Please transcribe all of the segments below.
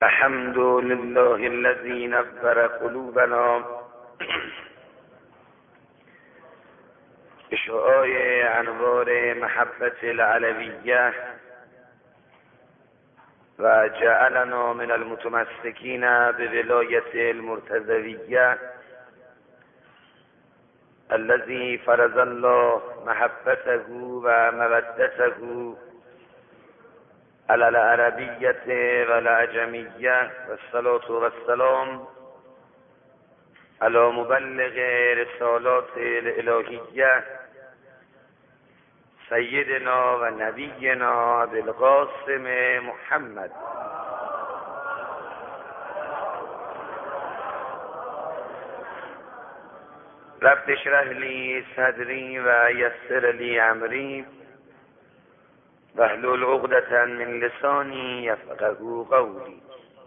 الحمد لله الذي نور قلوبنا بشعاع انوار محبت العلویه و جعلنا من المتمسکین بولایت المرتضویه الذي فرض الله محبته و مودته على العربیة و العجمیة والصلاة والسلام على مبلغ رسالات الالهیه سیدنا و نبینا بالقاسم محمد رب اشرح لي صدري و یسر لي امری واحلل عقدة من لسانی یفقهوا قولی.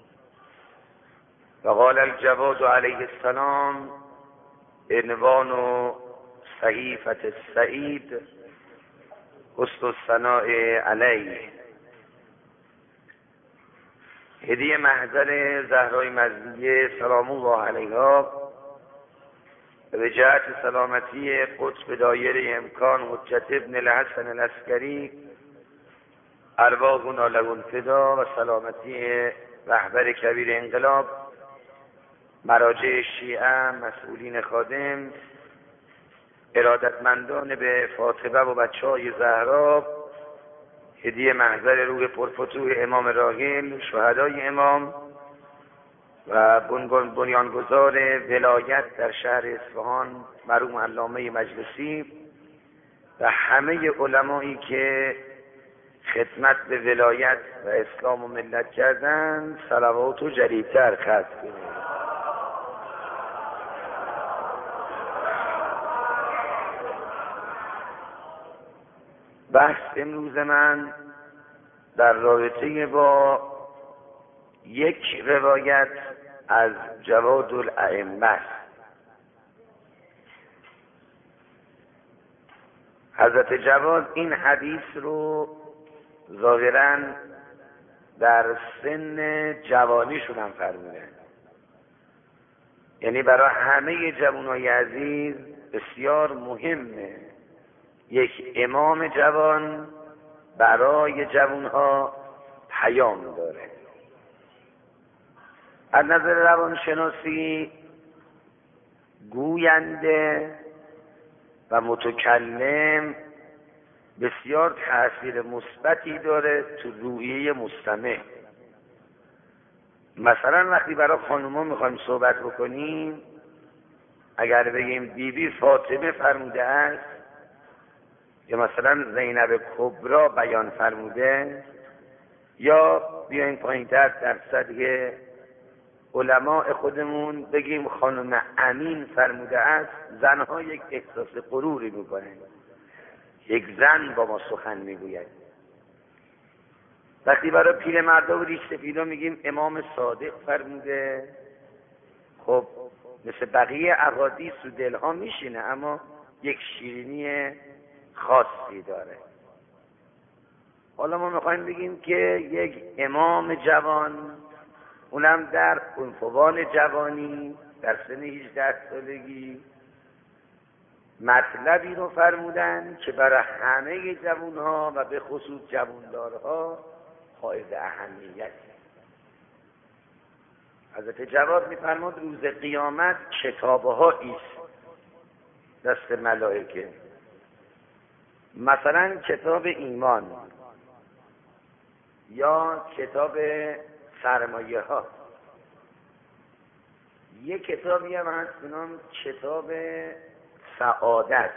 وقال الجواد علیه السلام عنوان صحیفة السعید حسن الثناء علیه. هدیه محضر زهرای مزدیه سلام الله علیها به جهت سلامتی قطب دایره امکان حجت ابن الحسن العسکری ارواحنا له الفدا و سلامتی رهبر کبیر انقلاب، مراجع شیعه، مسئولین خادم، ارادتمندان به فاطمه و بچه‌های زهرا، هدیه محضر روح پرفتوح امام راحل، شهدای امام و بنیانگذار ولایت در شهر اصفهان مرحوم علامه مجلسی و همه علمایی که خدمت به ولایت و اسلام و ملت کردن، صلوات و جلیل‌تر ختم کنید. بحث امروز من در رابطه با یک روایت از جواد الائمه. حضرت جواد این حدیث رو ظاهراً در سن جوانیشون هم فرمودن، یعنی برای همه جوانای عزیز بسیار مهمه یک امام جوان برای جوانها پیام داره. از نظر روانشناسی گوینده و متکلم بسیار تأثیر مثبتی داره تو روحیه مستمع. مثلا وقتی برای خانوما میخوایم صحبت بکنیم، اگر بگیم بیبی فاطمه فرموده است یا مثلا زینب کبرا بیان فرموده، یا بیاین پایین‌تر در سطح علماء خودمون بگیم خانم امین فرموده است، زنها یک احساس غروری میکنن، یک زن با ما سخن میگوید. وقتی برای پیرمردا و ریش سفیدا میگیم امام صادق فرموده، خب مثل بقیه احادیث و دلها میشینه، اما یک شیرینی خاصی داره. حالا ما میخوایم بگیم که یک امام جوان، اونم در عنفوان جوانی، در سن 18 سالگی، مطلبی رو فرمودن که برای همه جوانها و به خصوص جواندارها حائز اهمیت. حضرت جواد میفرماد روز قیامت کتاب‌هایی است دست ملائکه، مثلا کتاب ایمان یا کتاب سرمایه ها. یک کتابی هم هست به نام کتاب سعادت.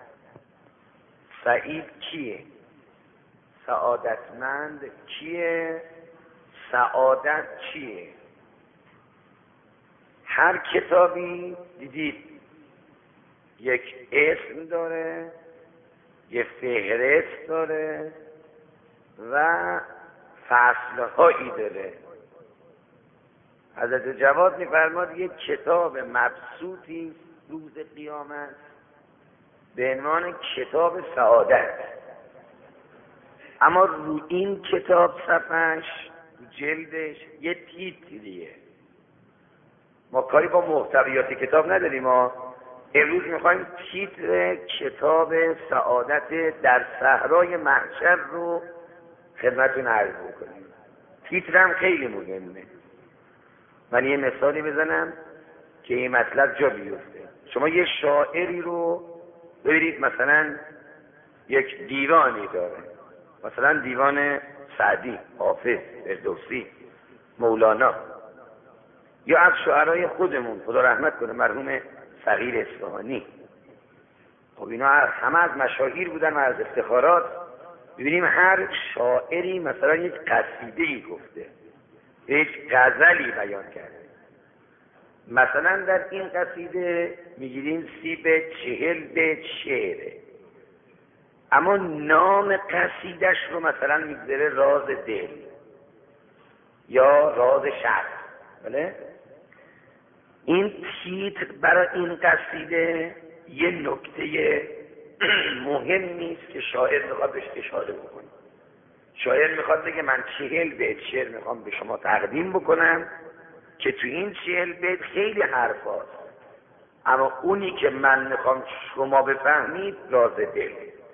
سعید کیه؟ سعادتمند کیه؟ سعادت چیه؟ هر کتابی دیدید یک اسم داره، یک فهرست داره و فصلهایی داره. حضرت جواد می‌فرماد یک کتاب مبسوطی روز قیامت به عنوان کتاب سعادت، اما رو این کتاب صفحش جلدش یه تیتریه. ما کاری با محتویات کتاب نداریم. ما امروز میخوایم تیتر کتاب سعادت در صحرای محشر رو خدمتتون عرض بکنیم. تیتر هم خیلی مهمه. من یه مثالی بزنم که این مطلب جا بیفته. شما یه شاعری رو ببینید، مثلا یک دیوانی داره، مثلا دیوان سعدی، حافظ، فردوسی، مولانا، یا از شعرهای خودمون خدا رحمت کنه مرحوم صغیر اصفهانی. خب اینا همه از مشاهیر بودن و از افتخارات. ببینیم هر شاعری مثلا یک قصیده‌ای گفته، یک غزلی بیان کرده. مثلا در این قصیده میگیریم 30 بیت 40 بیت شعره، اما نام قصیدش رو مثلا میگذاره راز دل یا راز شرق. بله؟ این تیتر برای این قصیده یه نکته مهمی است که شاعر میخواد بهش اشاره بکنه. شاعر میخواد بگه من 40 بیت شعر میخوام به شما تقدیم بکنم که تو این 40 بیت خیلی حرف هست، اما اونی که من میخوام شما بفهمید راز دل.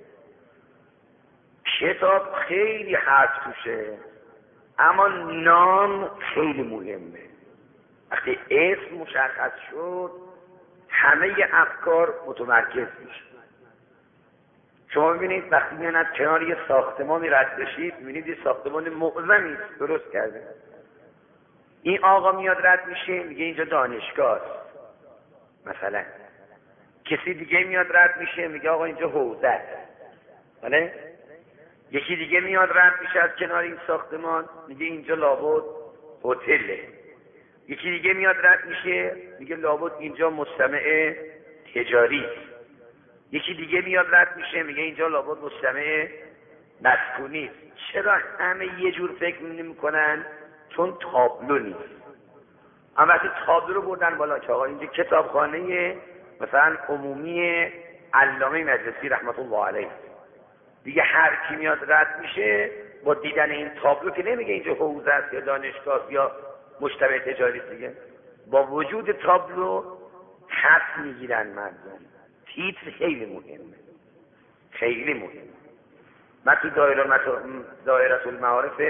کتاب خیلی حرف توشه، اما نام خیلی مهمه. وقتی اسم مشخص شد همه افکار متمرکز میشه. شما ببینید وقتی میان از کنار یه ساختمانی رد بشید، میبینید یه ساختمان معظمی درست کرده. این آقا میاد رد میشه میگه اینجا دانشگاه است مثلا. کسی دیگه میاد رد میشه میگه آقا اینجا حوزه است. بله؟ یکی دیگه میاد رد میشه از کنار این ساختمان میگه اینجا لابد هتله. یکی دیگه میاد رد میشه میگه لابد اینجا مجتمع تجاری است. یکی دیگه میاد رد میشه میگه اینجا لابد مجتمع مسکونی است. چرا همه یه جور فکر نمی‌کنن؟ چون تابلو نیست. اما وقتی تابلو رو بردن بالا که آقا اینجا کتابخانه مثلا عمومی علامه مجلسی رحمت الله علیه، دیگه هر کی میاد رد میشه با دیدن این تابلو که نمیگه اینجا حوزه است یا دانشگاه یا مجتمع تجاری است، دیگه با وجود تابلو حس میگیرن مردم. تیتر خیلی مهمه، خیلی مهمه. من تو دایره المعارف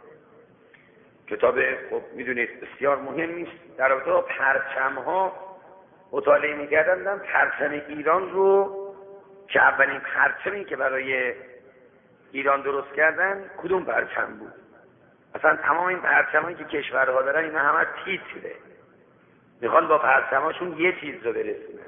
کتاب خب میدونید بسیار مهمی است در رابطه با پرچم‌ها مطالعه می‌کردم. پرچم ایران رو که اولین پرچمی که برای ایران درست کردن کدوم پرچم بود؟ اصلا تمام این پرچمایی که کشورها دارن اینا همه تیتره، میخوان با پرچماشون یه چیز رو برسونن.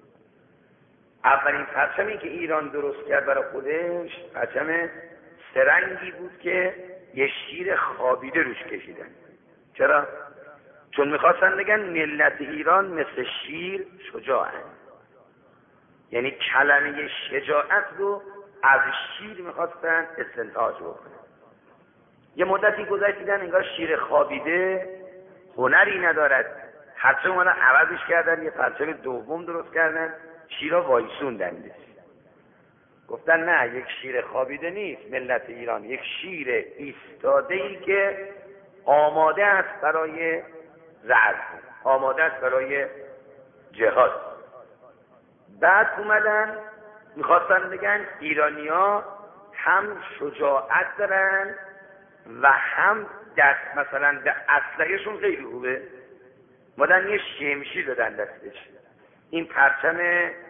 اولین پرچمی که ایران درست کرد برای خودش پرچم سرنگی بود که یه شیر خوابیده روش کشیدن. چرا؟ چون میخواستن بگن ملت ایران مثل شیر شجاعن. یعنی کلمه شجاعت رو از شیر میخواستن استنتاج بکنن. یه مدتی گذشتیدن انگار شیر خوابیده هنری ندارد، پرچم اونا عوضش کردن، یه پرچم دوم درست کردن، شیرها وایسوندن. گفتن نه، یک شیر خوابیده نیست ملت ایران، یک شیر ایستاده‌ای که آماده است برای رعد، آماده است برای جهاد. بعد اومدن میخواستن بگن ایرانی‌ها هم شجاعت دارن و هم دست مثلا به اسلحه‌شون خیلی خوبه. اومدن یه شمشیر دادن دستش. این پرچم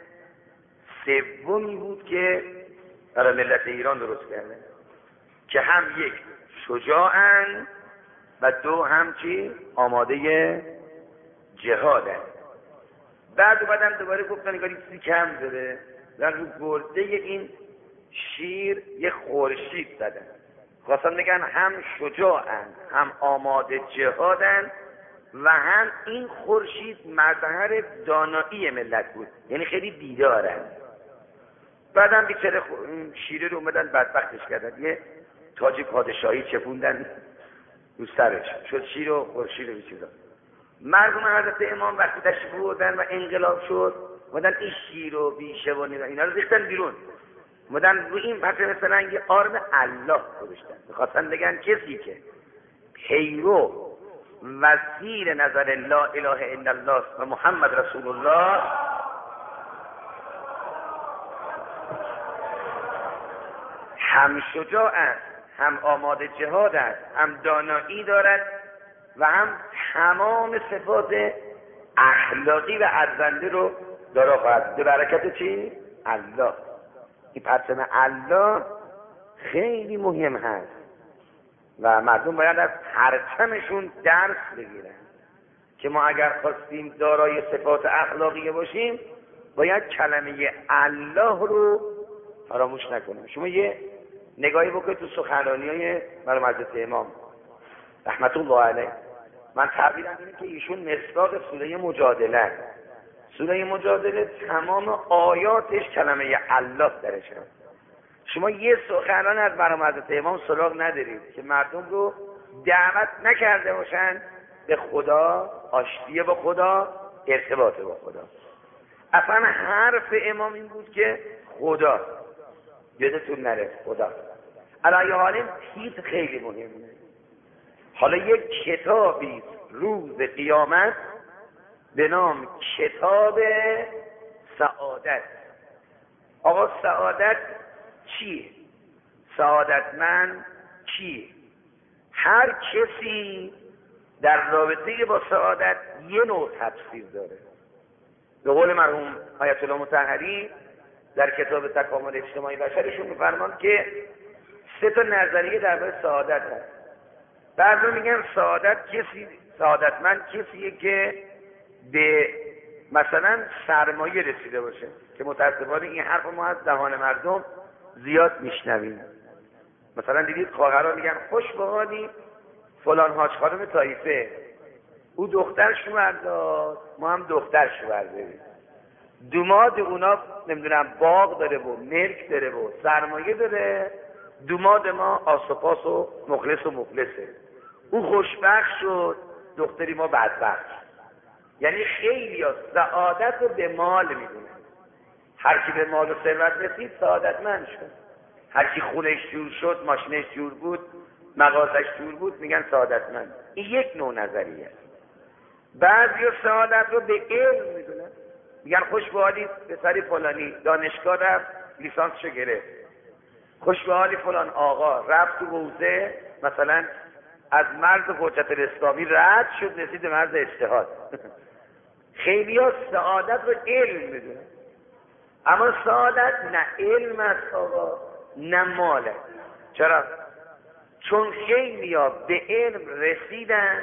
سومی بود که برای ملت ایران درست کرده که هم یک شجاعن و دو هم چی؟ آماده جهادن. بعد اومدن دوباره گفتن نگاری چیزی کم داره، در رو گرده این شیر یه خورشید زدن. خواستن بگن هم شجاعن هم آماده جهادن و هم این خورشید مظهر دانایی ملت بود، یعنی خیلی بیدارن. بعدم بیچاره شیره رو اومدن بدبختش کردن، یه تاج پادشاهی چپوندن رو سرش، شد شیر و خورشید و بیچیزا. مرحوم حضرت امام وقتی تشریف بردن و انقلاب شد، اومدن این شیر و بیشه و اینا رو ریختن بیرون، اومدن رو این پرچم سرنگی آرم الله گذاشتن. میخواستن بگن کسی که پیرو و زیر نظر لا اله الا الله و محمد رسول الله هم شجاع است، هم آماده جهاد است، هم دانایی دارد و هم تمام صفات اخلاقی و ارزنده رو دارا خواهد. به برکت چی؟ الله. این پرچم الله خیلی مهم هست و مردم باید از پرچمشون درس بگیرن که ما اگر خواستیم دارای صفات اخلاقی باشیم باید کلمه الله رو فراموش نکنیم. شما یه نگاهی بکنید تو سخنرانی‌های مرحوم حضرت امام رحمت الله علیه. من تعبیرم اینه که ایشون مصداق سوره مجادله. سوره مجادله تمام آیاتش کلمه الله درش هست. شما یه سخنران از مرحوم حضرت امام سراغ ندارید که مردم رو دعوت نکرده باشن به خدا، آشتی با خدا، ارتباط با خدا. اصلا حرف امام این بود که خدا، یادتون نره خدا. علی حال تیتر خیلی مهمه. حالا یک کتابی روز قیامت به نام کتاب سعادت. آقا سعادت چیه؟ سعادتمند کیه؟ هر کسی در رابطه با سعادت یه نوع تفسیر داره. به قول مرحوم آیت الله مطهری در کتاب تکامل اجتماعی بشرشون میفرمان که 3 تا نظریه درباره سعادت هست. بعضی میگن سعادتمند کسیه که به مثلا سرمایه رسیده باشه، که متاسفانه این حرف ما از دهان مردم زیاد میشنویم. مثلا دیدید خواهرها میگن خوش به حالی فلان حاج خانم طایفه، او دختر شوهر داد، ما هم دختر شوهر داریم. دوماد اونا نمیدونم باغ داره و ملک داره و سرمایه داره، دوماد ما آسوپاس و مخلصه. او خوشبخت شد، دختری ما بدبخت. یعنی خیلی ها سعادت رو به مال میدونن. هر کی به مال و ثروت رسید سعادتمند شد. هر کی خونش جور شد، ماشینش جور بود، مغازش جور بود، میگن سعادتمند. این یک نوع نظریه است. بعضیا سعادت رو به علم میدونن. میگن خوش به حالی پسری فلانی دانشگاه رفت لیسانسشو گرفت. خوش به حالی فلان آقا رفت تو حوزه مثلا از مرز حجت الاسلامی رد شد رسید به مرز اجتهاد. خیلی ها سعادت رو علم میدونن. اما سعادت نه علم است آقا نه ماله. چرا؟ چون خیلی ها به علم رسیدن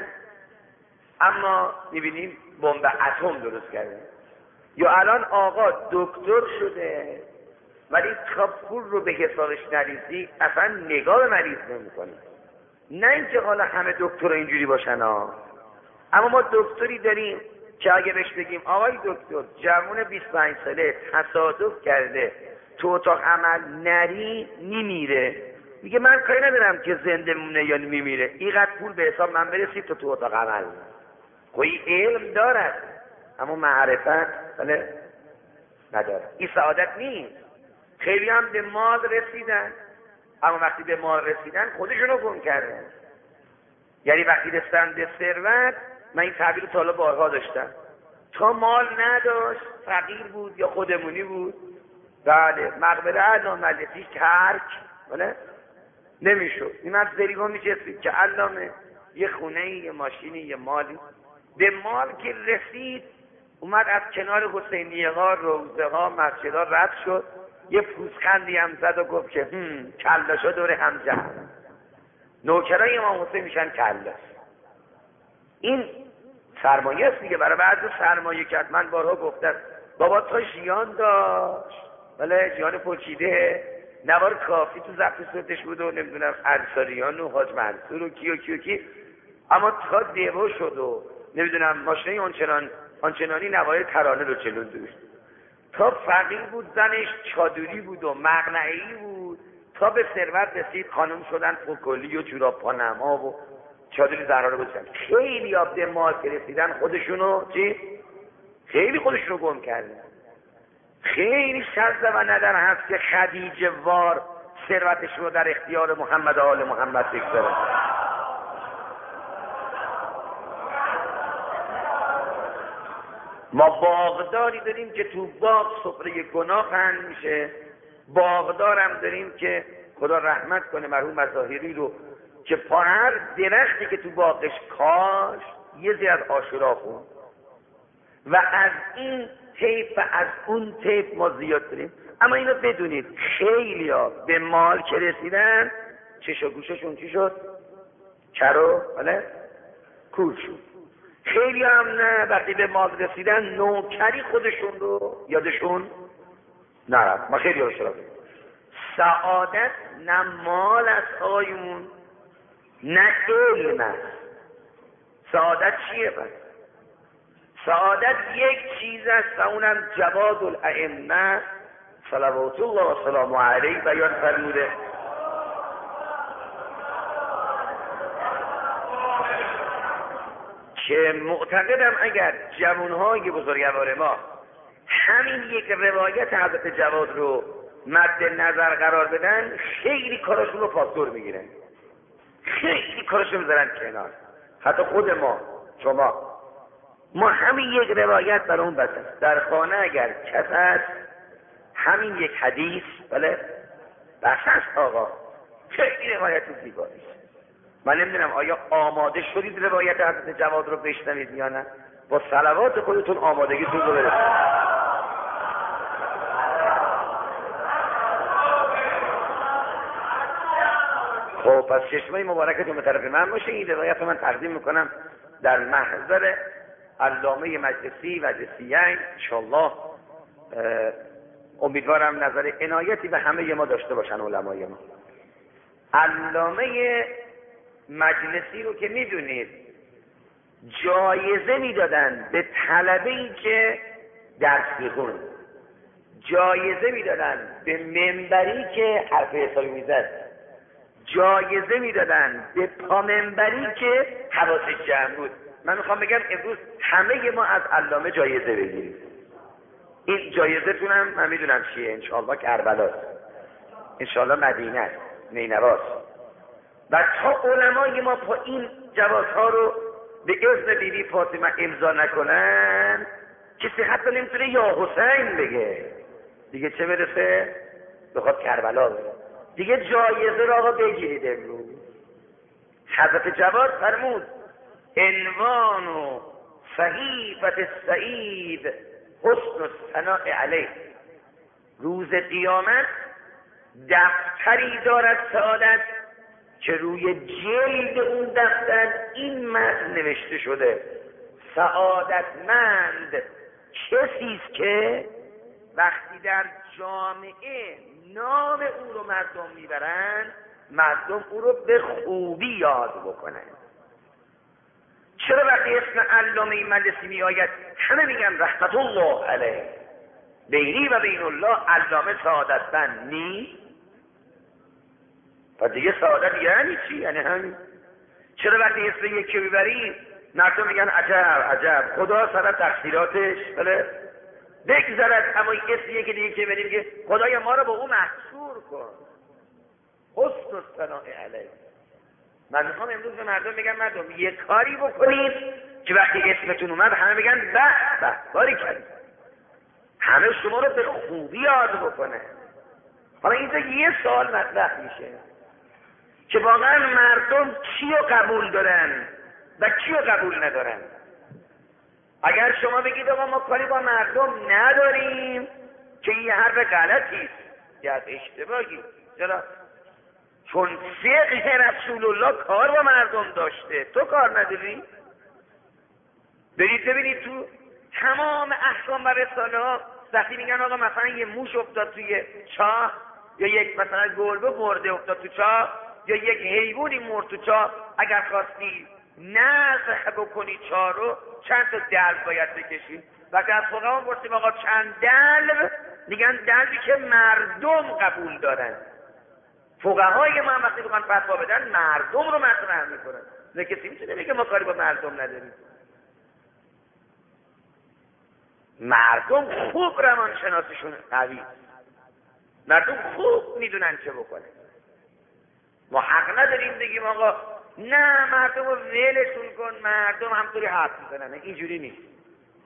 اما میبینیم بمب اتم درست کردن. یا الان آقا دکتر شده ولی تا پول رو به حسابش نریزی اصلا نگاه به مریض نمی‌کنه. نه اینکه حالا همه دکتر اینجوری باشن ها. اما ما دکتری داریم که اگه بهش بگیم آقای دکتر جوون 25 ساله تصادف کرده تو اتاق عمل نری میمیره، میگه من کاری ندارم که زنده مونه یا میمیره، اینقدر پول به حساب من برسید تو اتاق عمل. خوی علم دارد اما معرفت بله نداره. این سعادت نیست. خیلی هم به مال رسیدن اما وقتی به مال رسیدن خودشونو گم کردن. یعنی وقتی رسیدن به ثروت، من این تعبیر رو تا حالا بارها داشتم، تا مال نداشت فقیر بود یا خودمونی بود، بله مقبره علامتی ترک بله نمیشد. این از ذریعه میچسبید که علامه یه خونه یه ماشینی یه مالی. به مال که رسید اومد از کنار حسینیه ها روزه ها مسجد ها رد شد، یه پوزخندی هم زد و گفت که کلاشا دور هم جمع، نوکرای امام حسین میشن کلاش. این سرمایه است دیگه. برای بعضی سرمایه کرد. من بارها گفتم بابا تا ژیان داشت ولی ژیان پرچیده نوار کافی تو ضبط صوتش بود و نمیدونم انصاریان و حاج منصور و کی اما تا دیو شد و نمیدونم ماشینه آنچنانی نوار ترانه رو چلون دوش. تا فقیر بود زنش چادری بود و مقنعی بود، تا به ثروت رسید خانم شدن فکلی و جوراب پانما و چادری زهرا رو بزن. خیلی ها به مال که رسیدن خودشونو خیلی خودشونو گم کردن. خیلی شرط و ندر هست که خدیجه وار ثروتش رو در اختیار محمد و آل محمد بگذاره. ما باغداری داریم که تو باغ سفره گناه پهن میشه، باغدارم داریم که خدا رحمت کنه مرحوم مظاهری رو که پا هر درختی که تو باغش کاش یه زیاد عاشورا خون و از این طیف و از اون طیف ما زیاد داریم. اما اینو بدونید خیلی ها به مال که رسیدن چش و گوششون چی شد؟ چرا؟ کور شد. خیلی هم نه، وقتی به مال رسیدن نوکری خودشون رو یادشون نرفت. ما خیلی ها رو شرافیم. سعادت نه مال است آقایون نه علم است. سعادت چیه پس؟ سعادت یک چیز است و اونم جواد الائمه صلوات الله و سلام علیه بیان فرموده. که معتقدم اگر جوانهای بزرگوار ما همین یک روایت حضرت جواد رو مد نظر قرار بدن خیلی کارشون رو پاسدار میگیرن، خیلی کارشون میذارن کنار. حتی خود ما شما همین یک روایت برای اون بس است. در خانه اگر کس هست همین یک حدیث بس است آقا، خیلی روایت زیبایی. من نمیدونم آیا آماده شدید روایت حضرت جواد رو بشنوید یا نه؟ با صلوات خودتون آمادگیتون رو برسید. خب پس چشمه مبارکتون به طرف من باشه. این روایت رو من تقدیم میکنم در محضر علامه مجلسیین انشاءالله. امیدوارم نظر عنایتی به همه ما داشته باشن علمای ما. علامه مجلسی رو که میدونید جایزه میدادن به طلبه‌ای که درس میخوند، جایزه میدادن به منبری که حرف حسابی میزد، جایزه میدادن به پا منبری که حواسش جمع بود. من میخوام بگم امروز همه ما از علامه جایزه بگیریم. این جایزتون هم من میدونم چیه، انشاءالله کربلاست، انشاءالله مدینه است، نینواست. و تا علمای ما پا این جوازها رو به اذن بیبی فاطمه امضا نکنن کسی حتی نمیتونه یا حسین بگه، دیگه چه برسه بخواد کربلا بگه. دیگه جایزه را آقا بگیرید. امروز حضرت جواد فرمود عنوان و صحیفت السعید حسن الثناء علیه. روز قیامت دفتری دارد سعادت که روی جلد اون دفتر این متن نوشته شده: سعادتمند کسی است که وقتی در جامعه نام او رو مردم میبرند مردم او رو به خوبی یاد بکنن. چرا وقتی اسم علامه مجلسی می آید همه میگن رحمت الله علیه، بینی و بین الله علامه سعادتمند نیست؟ و دیگه سعادت یعنی چی؟ یعنی همین. چرا وقتی اسم یکی ببریم مردم میگن عجب عجب خدا سر تقصیراتش بگذرد، اما اسم یکی دیگه که بریم که خدای ما رو با او محصور کن، حسن الثناء علیه. من میخوام امروز به مردم بگم مردم یه کاری بکنید که وقتی اسمتون اومد همه بگن به به کاری کردید، همه شما رو به خوبی یاد بکنه. حالا اینجا یه سوال مطرح میشه که واقعا مردم کیو قبول دارن و کیو قبول ندارن. اگر شما بگید آقا ما کاری با مردم نداریم که این حرف غلطی است، یه اشتباهی، چرا؟ چون فقه رسول الله کار با مردم داشته، تو کار نداری؟ برید ببینید تو تمام احکام و رساله ها وقتی میگن آقا مثلا یه موش افتاد توی چاه، یا یک مثلا گربه مرده افتاد تو چاه، یا یک حیوانی مرد تو چاه، اگر خواستی نزح بکنی چاه رو چند تا دلو باید بکشی. وقتی از فقها پرسیم آقا چند دلو، میگن دلوی که مردم قبول دارن. فقهای ما هم وقتی بخوان فتوا بدن مردم رو مطرح میکنن، نه کسی میتونه بگه ما کاری با مردم نداریم. مردم خوب روانشناسیشون قوی، مردم خوب میدونن چه بکنه. ما حق نداریم بگیم آقا نه مردم رو ولشون کن، مردم همطوری حرف میزنن. اینجوری نیست.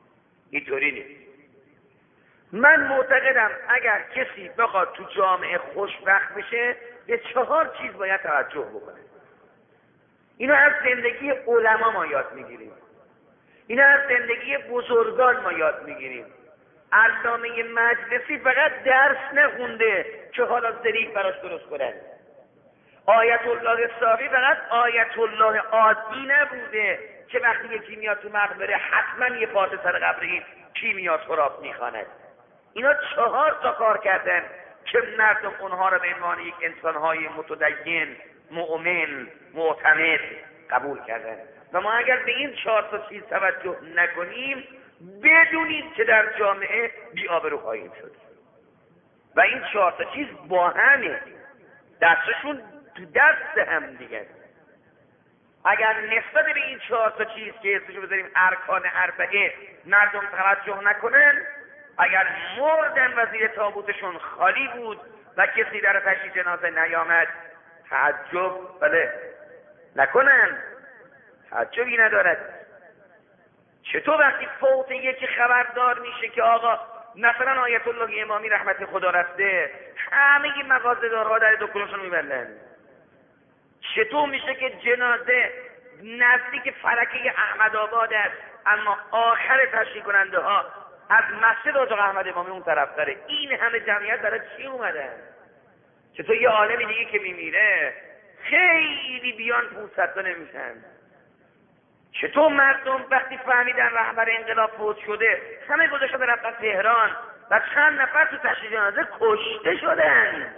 اینطوری نیست. من معتقدم اگر کسی بخواد تو جامعه خوشبخت بشه به 4 چیز باید توجه بکنه. اینو از زندگی علما ما یاد میگیریم، اینو از زندگی بزرگان ما یاد میگیریم. علامه مجلسی فقط درس نخونده که حالا ظریف براش درست کنن. آیت الله صافی فقط آیت الله عادی نبوده که وقتی یکی میاد تو مقبره حتما یه پارچه سر قبر این کیمیات خراب میخواند. اینا 4 تا کار کردن که مردم اونها را به عنوان یک انسانهای متدین، مؤمن، معتمد قبول کردن. و ما اگر به این 4 تا چیز توجه نکنیم بدونید که در جامعه بی‌آبرو خواهیم شد. و این 4 تا چیز با همه دستشون تو دست هم دیگه. اگر نسبت به این 4 تا چیز که اسمشو بذاریم ارکان اربعه مردم توجه نکنن، اگر مردن و زیر تابوتشون خالی بود و کسی در تشییع جنازه نیامد تعجب نکنن، تعجبی ندارد. چطور وقتی فوت یکی خبردار میشه که آقا مثلا آیت الله امامی رحمت خدا رفته، همه مغازه‌دارها در دکونشون میبندن؟ چطور میشه که جنازه نزدیک فلکه احمدآباد است اما آخر تشییع کننده ها از مسجد حاج احمد امامی اون طرف داره؟ این همه جمعیت برای چی اومدن؟ چطور یه عالم دیگه که میمیره خیلی بیان 500 تا نمیشن؟ چطور مردم وقتی فهمیدن رهبر انقلاب فوت شده همه گذاشتن رفتن تهران و چند نفر تو تشییع جنازه کشته شدن؟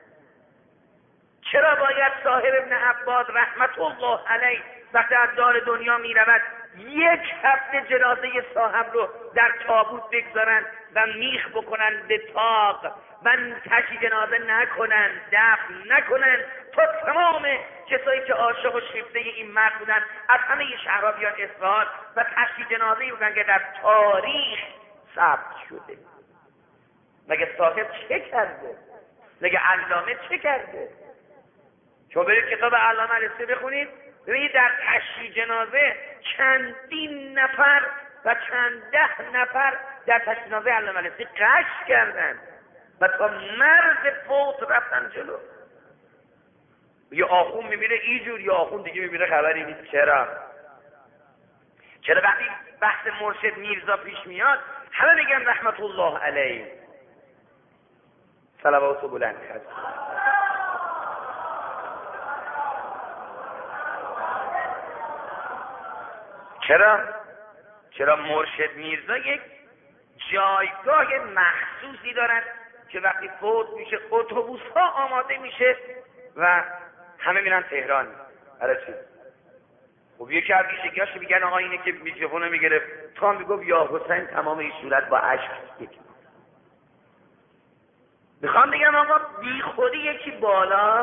چرا باید صاحب ابن عباس رحمت الله علیه وقتی از دار دنیا میرود 1 هفته جنازه صاحب رو در تابوت بگذارن و میخ بکنن به طاق و تشییع جنازه نکنن، دفن نکنن تا تمام کسایی که عاشق و شیفته این مرد بودن از همه شهرها بیان اصفهان و تشییع جنازه‌ای بودن که در تاریخ ثبت شده؟ مگه صاحب چه کرده؟ مگه علامه چه کرده؟ شما برید کتاب علامه الاستی بخونید، ببینید در تشییع جنازه چندین نفر و چند 10 نفر در تشییع جنازه علامه الاستی قش کردن و تا مرز فوت رفتن جلو. یه آخون میمیره اینجور، یه آخون دیگه میمیره خبری نیست. چرا وقتی بحث مرشد میرزا پیش میاد همه میگن رحمت الله علیه، صلوات و بلند کرد؟ چرا مرشد میرزا یک جایگاه مخصوصی دارن که وقتی فوت میشه اتوبوس ها آماده میشه و همه میرن تهران؟ برای چی؟ خب یکی از بیشگیاش میگن آقا اینه که میکروفونو میگرفت تا میگفت یا حسین تمام این صورت با اشک یکی. میخوام بگم آقا بی خودی یکی بالا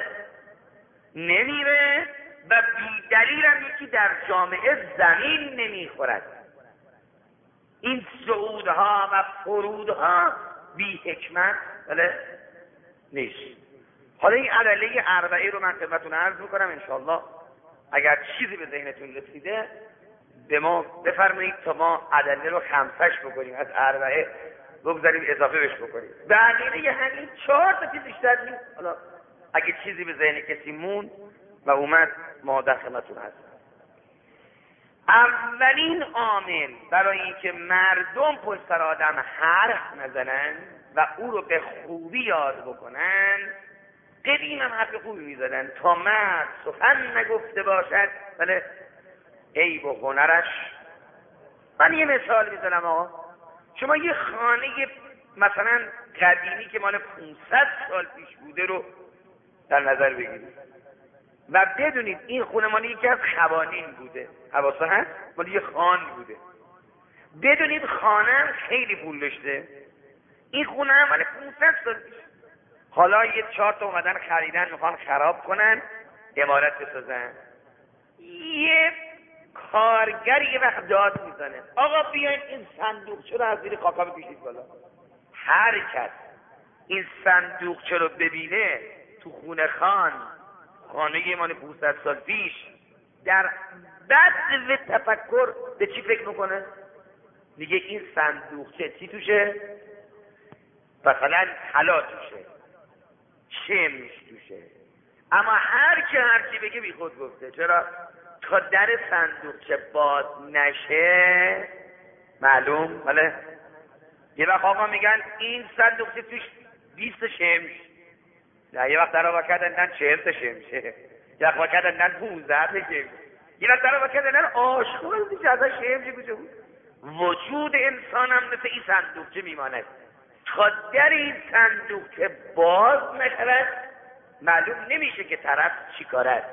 نمیره و بی دلیل هم یکی در جامعه زمین نمیخورد. این صعودها و فرودها بی حکمت نیست. حالا این ادله اربعه رو من خدمتتون عرض میکنم انشاءالله. اگر چیزی به ذهنتون رسیده به ما بفرمایید تا ما ادله رو خمسش بکنیم، از اربعه بگذاریم اضافه بش بکنیم. بقیه همین 4 تا چیز بیشتر نیست. حالا اگه چیزی به ذهن کسی مون و اومد ما در خدمتتون هستیم. اولین عامل برای اینکه مردم پشت سر آدم حرف نزنن و او رو به خوبی یاد بکنن، قدیم هم حرف خوبی میزدن تا مرد سخن نگفته باشد بله عیب و هنرش. من یه مثال میزنم آقا، شما یه خانه مثلا قدیمی که مال 500 سال پیش بوده رو در نظر بگیرید و بدونید این خونه مال یکی از خوانین بوده، حواسا هست؟ مال یه خان بوده. بدونید خانه خیلی پول داشته، این خونه هم مال 500 سال پیش. حالا یه 4 تا اومدن خریدن میخوان خراب کنن عمارت بسازن. یه کارگر یه وقت داد میزنه آقا بیاین این صندوقچه رو از زیر کاکا بکشید بالا. هر کس این صندوقچه رو ببینه تو خانه مال 500 سال پیش در بد تفکر به چی فکر میکنه؟ میگه این صندوقچه چی توشه؟ مثلا طلا توشه، شمش توشه. اما هر کی بگه بی خود گفته. چرا؟ تا در صندوقچه باز نشه معلوم. بله یه وقت آقا میگن این صندوقچه توش 20 شمش، نه یه وقت در آقا کردن 40 تا شمشه، یه وقت کردن 15 تا شمش، یه وقت در آقا کردن آشغال دیگه ازش شمشی کجا بود. وجود انسان هم مثل این صندوقچه میماند. تا در این صندوقچه باز نشود معلوم نمیشه که طرف چی کاره است.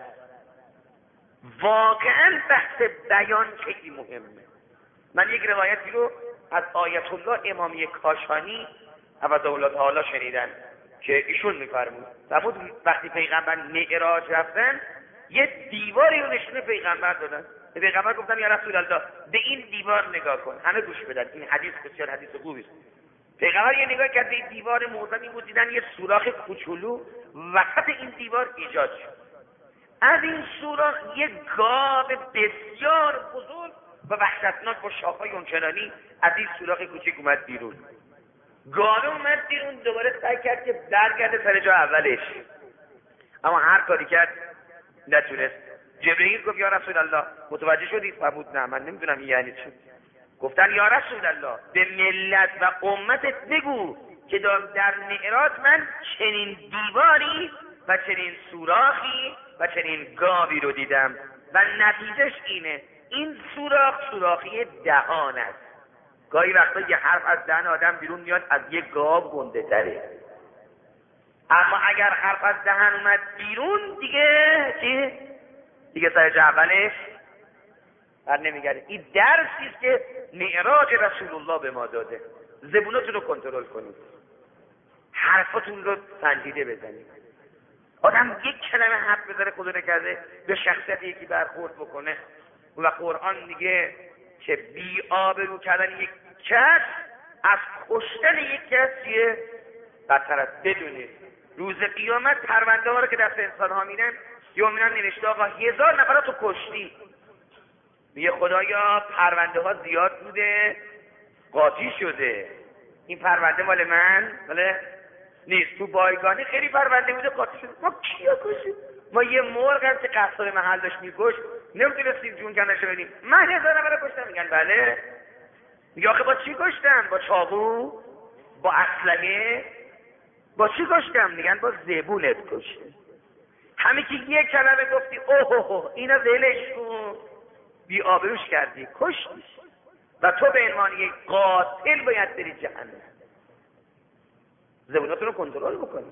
واقعا بحث بیان خیلی مهمه. من یک روایتی رو از آیت الله امامی کاشانی ابدالله تعالی شنیدم که ایشون میفرمود وقتی پیغمبر معراج رفتن یه دیواری رو نشون پیغمبر دادن. به پیغمبر گفتن یا رسول الله به این دیوار نگاه کن. همه گوش بدن، این حدیث بسیار حدیث خوبی است. پیغمبر یه نگاه کرد به این دیوار موزمی بود، دیدن یه سوراخ کوچولو وسط این دیوار ایجاد شد. از این سوراخ یک گاو بسیار بزرگ و وحشتناک با شاخهای اونچنانی از این سوراخ کوچک اومد بیرون. گاو اومد بیرون، دوباره سعی کرد که برگرده سر جا اولش، اما هر کاری کرد نتونست. جبرئیل گفت یا رسول الله متوجه شدید؟ فرمود نه من نمیدونم این یعنی چی. گفتن یا رسول الله به ملت و امتت بگو که در معراج من چنین دیواری و چنین سوراخی و چنین گاوی رو دیدم و نتیجهش اینه این سوراخی دهان است. گاهی وقتا یه حرف از دهن آدم بیرون میاد از یه گاو گنده تره، اما اگر حرف از دهن اومد بیرون دیگه چی؟ دیگه سر جا اولش بر نمیگرده. این درسی است که معراج رسول الله به ما داده. زبونتون رو کنترل کنید، حرفتون رو سنجیده بزنید. آدم یک کلمه حرف بزنه خدا نکرده به شخصیت یکی برخورد بکنه و قرآن میگه که بی آبرو کردن یک کس از کشتن یک کسیه بدتر است. بدونید روز قیامت پرونده ها رو که دست انسان ها میدن یا میرن نوشته آقا 1000 نفر تو کشتی، میگه خدایا پرونده ها زیاد بوده قاطی شده، این پرونده مال من بله نیست. تو بایگانی خیلی پرونده بوده قاطی شده. ما کیا کشیم؟ ما یه مرغ هم که قصر محل داشت میکشت نمیتونستیم جون کنشو بدیم، من 1000 نفر کشتم. میگن بله. میگه آخه با چی کشتم؟ با چاقو؟ با اسلحه؟ با چی کشتم؟ میگن با زبونت کشته. همین که یک کلمه گفتی اوه اینا ولش کن، بی آبروش کردی، کشتیش و تو به عنوان یک قاتل باید بری جهنم. زبوناتون رو کنترل بکنید،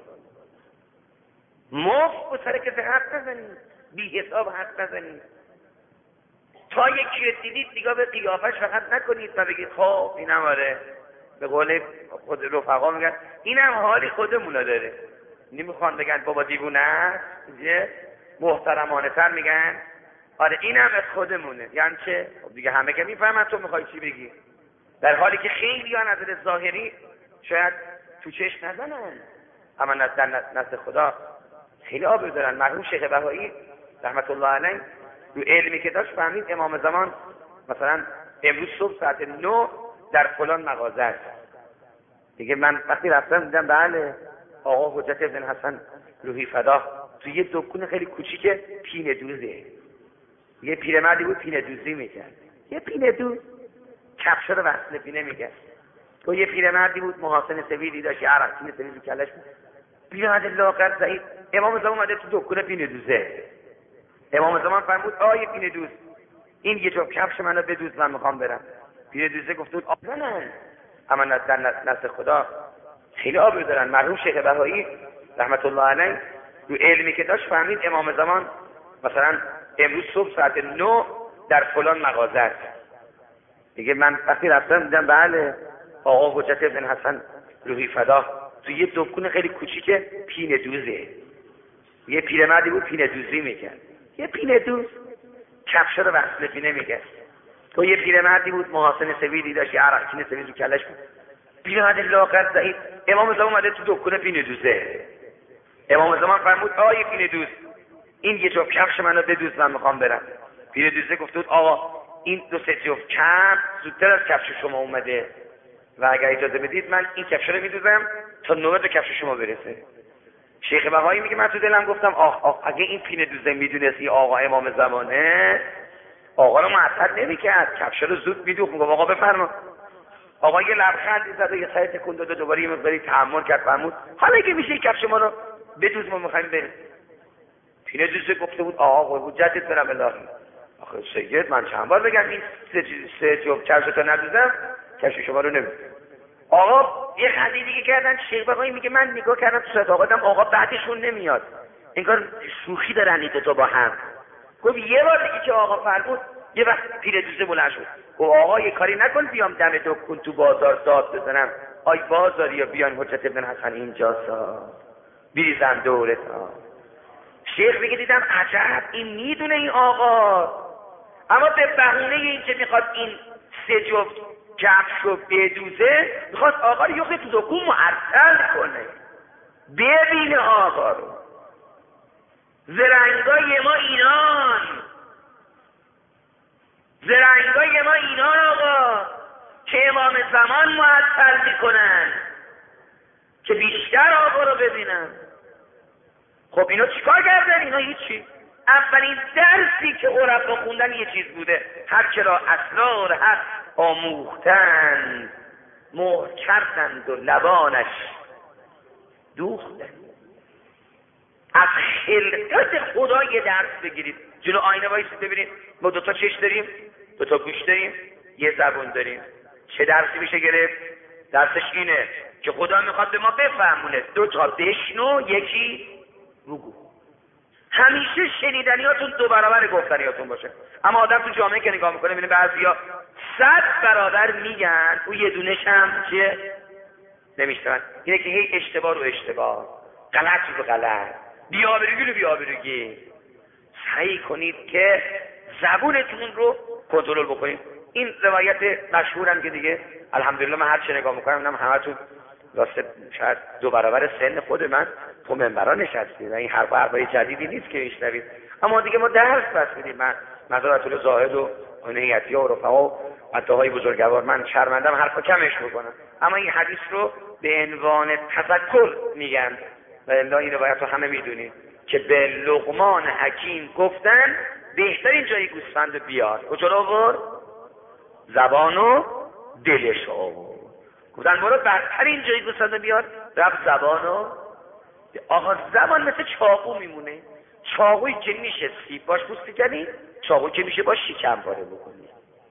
مفت به سر کسی حرف نزنید، بی حساب حرف نزنید. تا یکی رو دیدید نگاه به قیافش فقط نکنید و بگید خب اینم آره، به قول خود رفقا میگن اینم حالی خودمونو داره. نمیخوان بگن بابا دیوونه است، محترمانه تر میگن آره اینم از خودمونه. یعنی چه؟ خب دیگه همه که میفهمن تو میخوای چی بگی، در حالی که خیلی ها نظر ظاهری شاید تو چشم نزنن اما نزد خدا خیلی آبرو دارن. مرحوم شیخ بهایی رحمت الله علیه رو علمی که داشت فهمید امام زمان مثلا امروز صبح ساعت 9 در فلان مغازه است. دیگه من وقتی رفتم دیدم بله آقا حجت ابن حسن روحی فدا تو یه دکون خیلی کوچیک پینه دوزه. یه پیرمردی بود پینه دوزی میکرد، یه پینه دوز کفش رو وصل پینه میکرد. تو یه پیرمردی بود محاسن سویدی داشت، یه عرقچین سویدی کلش بود، پیرمرد لاغر ضعیف. امام زمان اومده تو دکون پینه دوزه. امام زمان فرمود آیه پینه دوز این یه جا کفش منو بدوز من میخوام برم. پینه دوزه گفت بود آبزنن اما نزد خدا خیلی آبرو دارن. مرحوم شیخ بهایی رحمت الله علیه رو علمی که داشت فهمید امام زمان مثلا امروز صبح ساعت 9 در فلان مغازه است. دیگه من وقتی رفتم دیدم بله آقا حجت ابن حسن روحی فدا تو یه دکون خیلی کوچیک پینه دوزه. یه پیرمردی بود پینه دوزی میکرد، یه پینه دوز کفش رو وصل پینه میکرد. تو یه پیرمردی بود محاسن سویدی داشت، یه عرقچین سویدی کلش بود، پیرمرد لاغر ضعیف. امام زمان اومده تو دکون پینه دوزه. امام زمان فرمود آیه پینه دوز این یه جا کفش منو بدوز من میخوام برم. پینه دوزه گفت بود آقا این 2-3 جفت کفش زودتر از کفش شما اومده و اگر اجازه بدید من این کفش رو میدوزم تا نوبت به کفش شما برسه. شیخ بهایی میگه من تو دلم گفتم آخ اگه این پینه دوزه میدونستی آقا امام زمانه، آقا رو معطل نمیکرد، کفش رو زود میدوخت، میگم آقا بفرما. آقا یه لبخندی زد و یه سری تکون داد و دوباره یه مقداری تحمل کرد، فرمود حالا که میشه کفش ما رو بدوز، ما میخوایم بریم. پینه دوزه گفته بود آقا بود جدت برم الهی. آخه سید من چند بار بگم این 3 جفت کفش تا ندوزم کفش شما رو نمیدونم. آقا یه خنده دیگه کردن. شیخ بقایی میگه من نگاه کردم تو صورت آقا بعدشون نمیاد، انگار شوخی دارن این دوتا با هم. گفت یه بار دیگه که آقا فرمود یه وقت پیر دوزه بلند شد گفت آقا یه کاری نکن بیام دم دکون تو بازار داد بزنم آی بازاری یا بیان حجت ابن حسن اینجاسا بیریزن دورتا. شیخ میگه دیدم عجب این میدونه این آقا، اما به بهونه این که میخواد این 3 جفت کفش رو بدوزه میخواد آقا رو یه تو دکون معطل کنه. ببینه آقا رو زرنگای ما اینان، زرنگای ما اینان آقا که امام زمان معطل میکنن که بیشتر آقا رو ببینن. خب اینا چیکار کردن؟ اینا هیچی. اولین درسی که عرفا خوندن یه چیز بوده، هر که را اسرار حق آموختند مهر کردند و لبانش دوختند. از خلقت خدا یه درس بگیرید. جلو آینه وایسید ببینید ما 2 تا چشم داریم، 2 تا گوش داریم، یه زبون داریم. چه درسی میشه گرفت؟ درسش اینه که خدا میخواد به ما بفهمونه 2 تا بشنو، یکی بگو. همیشه شنیدنیاتون 2 برابر گفتنیاتون باشه. اما آدم تو جامعه که نگاه میکنه میبینه بعضیا 100 برابر میگن، اون یه دونش هم چیه؟ نمیشتن. اینه که هی اشتباه رو اشتباه، غلط رو غلط، بی‌آبرویی رو بی‌آبرویی. سعی کنید که زبونتون رو کنترل بکنید. این روایت مشهورم که دیگه الحمدلله من هر چه نگاه میکنم میبینم همتون راسته شاید 2 برابر سن خود من تو منبرا نشستید و این حرفای جدیدی نیست که میشنوید. اما دیگه ما درس بس میدیم. من مدارت الزاهد و نیتی و رفقا و مدعای بزرگوار من شرمندم حرفا کمش بکنم، اما این حدیث رو به عنوان تذکر میگن و الا این روایت رو همه میدونید که به لقمان حکیم گفتن بهترین جایی گوسفند بیار. کجا رو آورد؟ زبان و دلش آورد. گفتن برو برترین جایی گوسفند بیار، رفت زبان و آقا زبان مثل چاقو میمونه. چاقویی که میشه سیب باش پوستی کنی، چاقویی که میشه باش شکم پاره بکنی.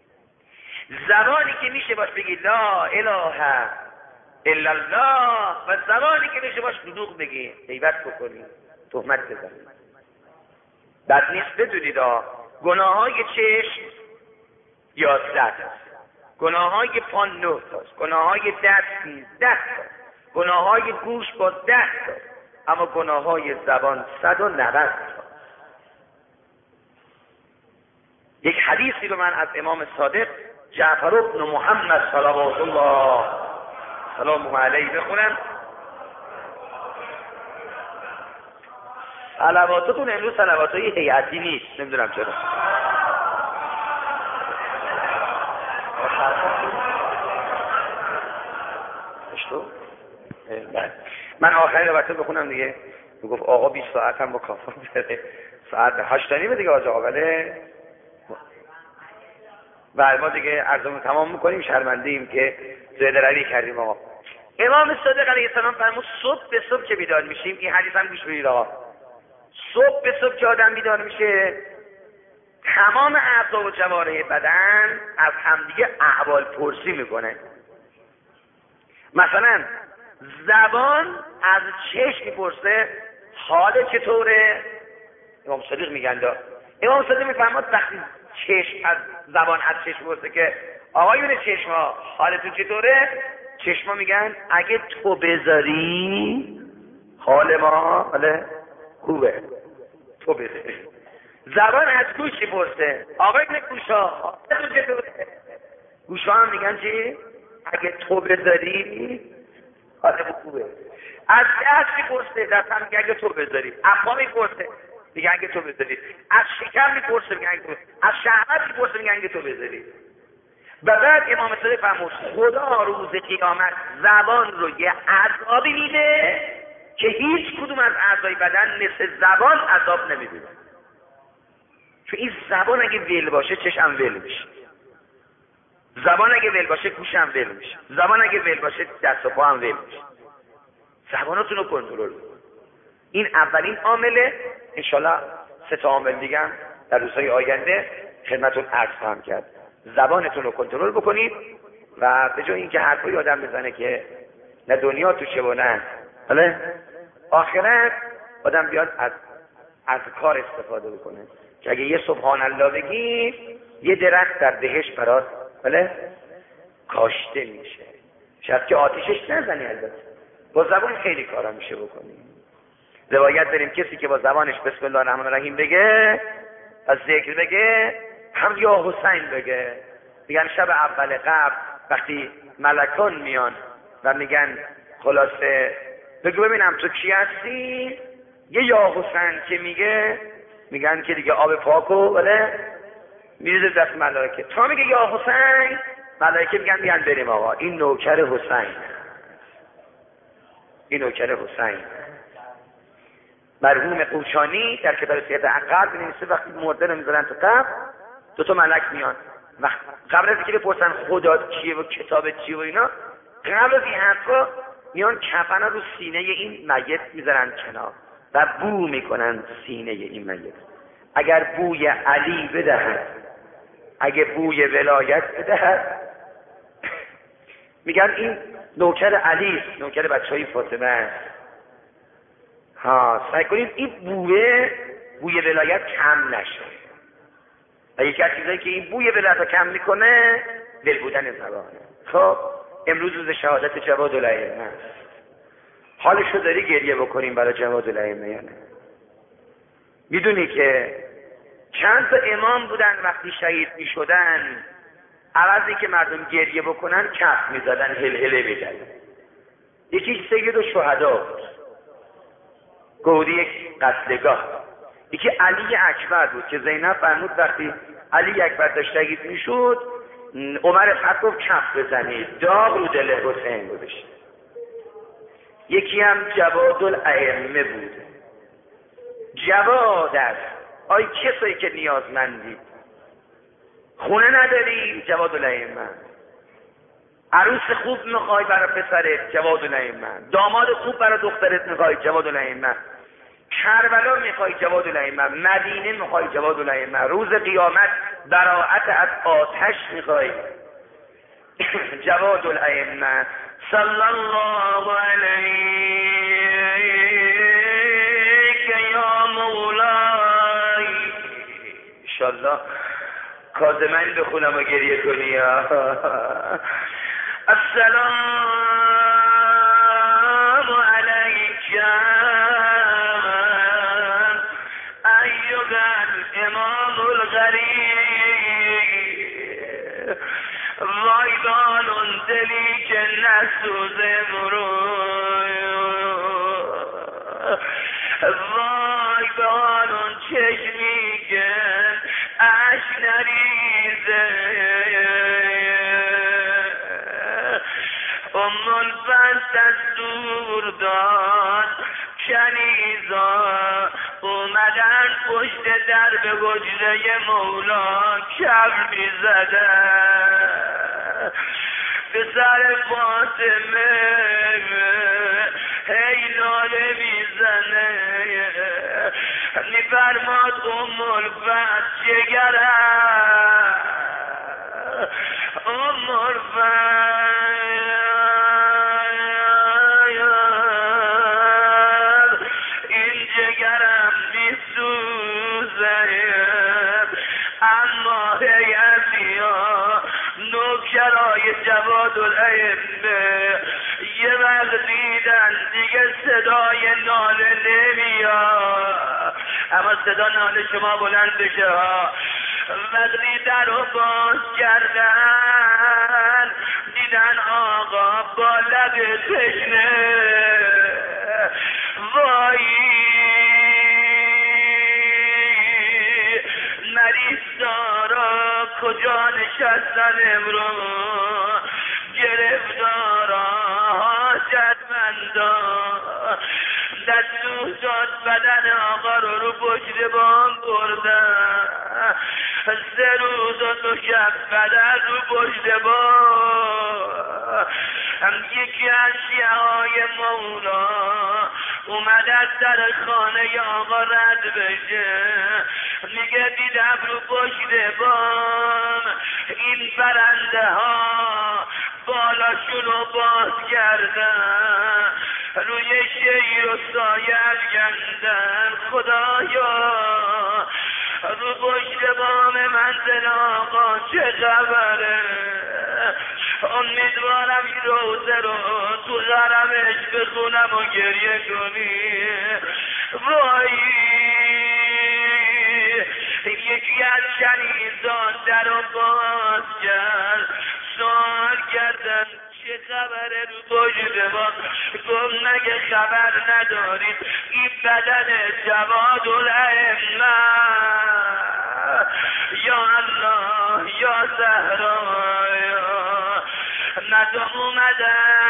زبانی که میشه باش بگی لا اله الا الله و زبانی که میشه باش دروغ بگی، غیبت بکنی، تهمت بزنی. بد نیست بدونید گناههای چشم 11 است، گناههای پا 9 است، گناههای دست 13 است، گناههای گوش با 10 است، اما گناههای زبان 190 است. یک حدیثی رو من از امام صادق جعفر بن محمد صلوات الله سلام علیه بخونم. صلواتتون امروز صلواتای هیئتی نیست، نمیدونم چرا. من آخرین رو بچه بخونم دیگه. گفت آقا 20 ساعت هم با کافر بره، ساعت 8:30 دیگه آقا بله. و ما دیگه عرضمون تمام میکنیم، شرمنده ایم که زیاده روی کردیم. آقا امام صادق علیه السلام فرمود صبح به صبح که بیدار میشیم، این حدیث هم گوش بدید آقا، صبح به صبح که آدم بیدار میشه تمام اعضا و جوارح بدن از همدیگه احوال پرسی میکنه. مثلا زبان از چشم میپرسه حال چطوره؟ امام صادق میگن امام صادق میفرماد وقتی چشم از زبان از چشم میپرسه که آقایون چشما حالتون چطوره؟ چشما میگن اگه تو بذاری حال ما حاله خوبه، تو بذاری. زبان از گوش میپرسه آقایون گوشا حالتون چطوره؟ گوشا هم میگن چی؟ اگه تو بذاری حالت خوبه. از دست میپرسه، دست هم میگه اگه تو بذاری. افا میپرسه میگه اگه تو بذاری، از شکم میپرسه میگه اگه تو، از شهوت میپرسه میگه اگه تو بذاری. و بعد امام صادق فرمود خدا روز قیامت زبان رو یه عذابی میده که هیچ کدوم از اعضای بدن مثل زبان عذاب نمیده. چون این زبان اگه ول باشه چشم ول میشه، زبان اگه ول باشه گوشم ول میشه، زبان اگه ول باشه دست و پا هم ول میشه. زباناتون رو کنترل کنید. این اولین عامله. انشالله 3 عامل دیگه هم در روزهای آینده خدمتتون عرض خواهم کرد. زبانتون رو کنترل بکنید و به جای اینکه حرفای آدم بزنه که نه دنیا توشه و نه بله آخرت، آدم بیاد از کار استفاده بکنه که اگه یه سبحان الله بگی یه درخت در بهشت برات بله کاشته میشه. شاید که آتیشش نزنی، البته با زبان خیلی کارا میشه بکنی. روایت داریم کسی که با زبانش بسم الله الرحمن الرحیم بگه و ذکر بگه، هم یا حسین بگه. میگن شب اول قبل وقتی ملکان میان و میگن خلاصه بگو ببینم تو کی هستی، یه یا حسین که میگن که دیگه آب پاکو بله میریزه دست ملائکه. تا میگه یا حسین، ملائکه میگن بریم آقا، این نوکر حسین، این نوکر حسین. مرحوم قوشانی در کتاب سیرت عقل می‌نویسه وقتی مرده رو میذارن تو قبر 2 ملک میان و قبل از اینکه بپرسن خدا کیه و کتاب چیه و اینا، قبل از این حرفا میان کفن رو سینه این میت میذارن کنار و بو میکنن سینه این میت. اگر بوی علی بدهد، اگه بوی ولایت بدهد، میگن این نوکر علی است، نوکر بچهای فاطمه است. سعی کنید این بوی ولایت کم نشه. و یکی از چیزایی که این بوی ولایت رو کم میکنه ول بودن زبانه. خب امروز روز شهادت جواد الائمه است. حالشو داری گریه بکنیم برای جواد الائمه یا نه؟ میدونی که چند تا امام بودن وقتی شهید میشدن عوضی که مردم گریه بکنن کف میزدن، هلهله میزدن. یکی سید الشهدا بود، گودی یک قتلگاه. یکی علی اکبر بود که زینب فرمود وقتی علی اکبر داشت شهید میشد عمر خط گفت کف بزنید، داغ رو دل حسین گذاشت. یکی هم جواد الائمه بود. جواد است. آی کسایی که نیازمندی، خونه نداری، جواد الائمه. عروس خوب میخوای برای پسرت، جواد الائمه. داماد خوب برای دخترت میخوای، جواد الائمه. کربلا میخوای، جواد الائمه. مدینه میخوای، جواد الائمه. روز قیامت براءت از آتش میخوای، جواد الائمه. صلی الله علیک یا مولای. انشالله کاظمین بخونم و گریه کنی. السلام علیک ایها الامام الغریب، وایگان دلی که نسوزه مرو، وایگان چشمی که اشک نریزه، الفضل دستور داد کنیزا اومدن پشت در به حجره مولا کف میزدن. پسر فاطمه هی ناله میزنه، میفرماد الفضل جگرم، الفضل این جگرم میسوزه، اما هی ازیا نوکرای جواد الائمه یه وقت دیدن دیگه صدای ناله نمیاد، اما صدا ناله شما بلند بشه ها. وقتی در رو باز کردن دیدن آقا با لب تشنه، وای کجا نشستن امروز گرفتارا حاجتمندا دستور داد بدن آقا رو پشت بام بردن 3 روز و 2 شب بدن رو پشت بام یکی از شیعه‌های مولا اومد از در خانه آقا رد بشه میگه دیدم رو پشت بام این پرنده ها بالاشونو باز کردن روی شیر و سایه افکندن خدایا رو پشت بام منزل آقا چه خبره امیدوارم این روزه رو تو غرمش بخونم و گریه کنی وای یکی از کنیزان در رو باز کرد سوال کردن چه خبره رو پشت بام گفت مگه خبر ندارید این بدن جواد الائمه یا الله یا زهرا مردم اومدن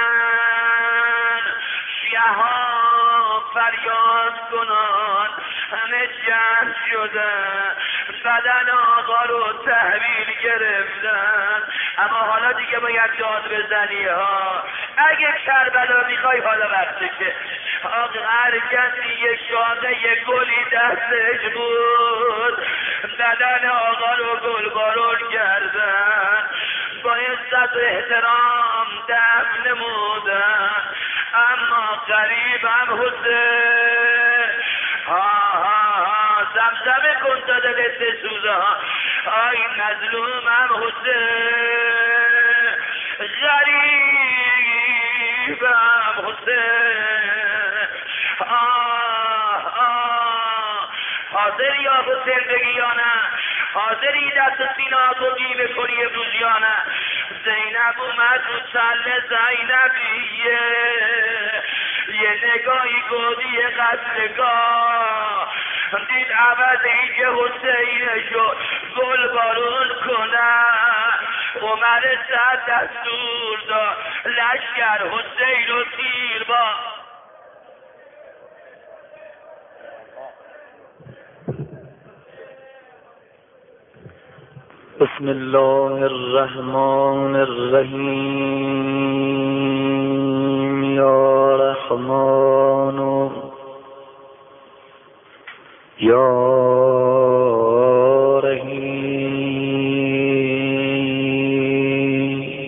شیعه‌ها فریاد کنان همه جمع شدن بدن آقا رو تحویل گرفتن اما حالا دیگه باید داد بزنی ها اگه کربلا میخوای حالا وقتشه آقا هر کسی یک شاقه یک گلی دستش بود بدن آقا رو گلبارون کردن با عزت و احترام دفن نمودن اما قریبم حسین زمزمه کن تا دلت بسوزه آی مظلومم حسین غریبم حسین حاضر یا حسین بگی یا نه حاضری دست سیناتو گیله کنی امروز یا نه زینب اومد رو چله زینبیه یه نگاهی گودی قتلگاه دید عوض اینکه حسینشو گل بارون کنن عمر سعد دستور داد لشکر حسین و تیر با بسم الله الرحمن الرحیم یا رحمان یا رحیم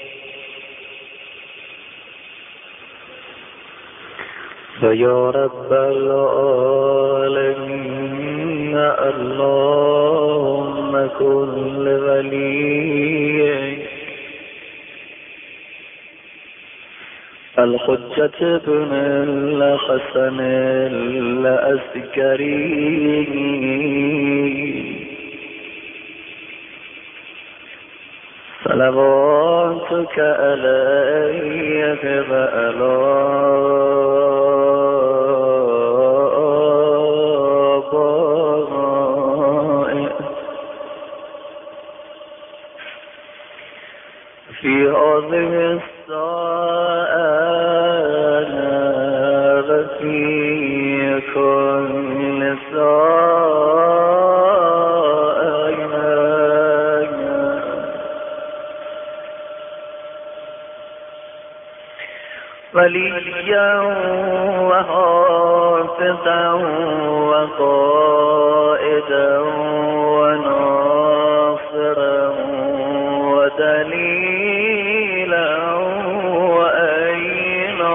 و یا رب العالمین اللهم كن لوليك الحجة بن الحسن العسكري صلواتك عليك وعلى في هذه الساعة وفي كل ساعة وليا وحافظا وقائدا وناصرا ودليلا وأينا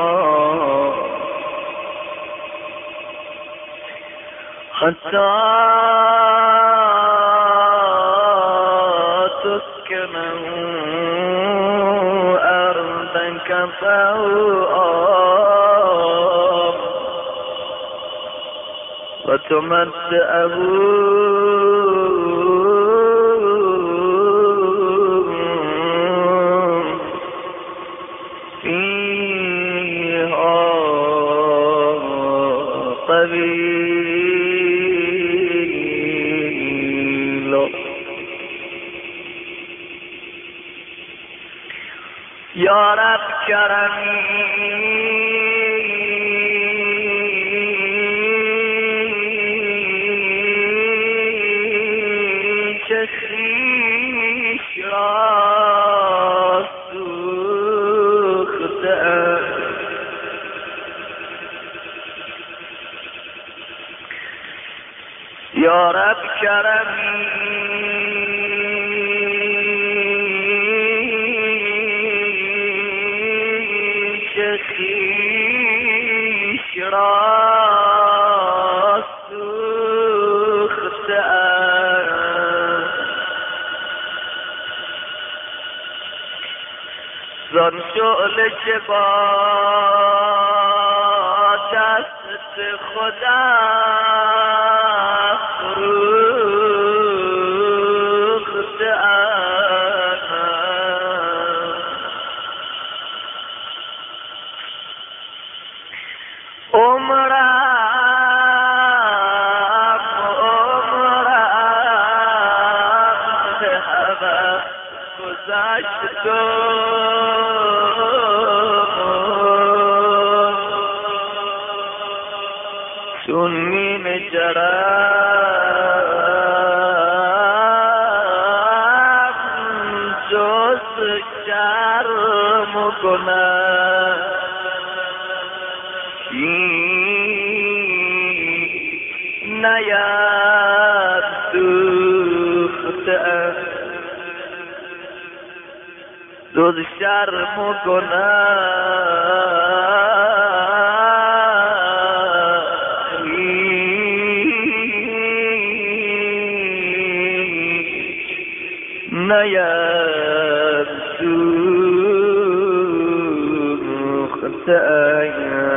حتى تسكنوا أرضك فوقا وتمتعه فيها طويلا یا رب کرمی که خویش را سوخته یا رب کرمی که خویش را سوخته زان شعله که با دست خدا فروخته عمرم به هوس گذشت چون مین جرم جز شرم و گناه نیاد دوخته جز شرم و گناه نیاد دوخته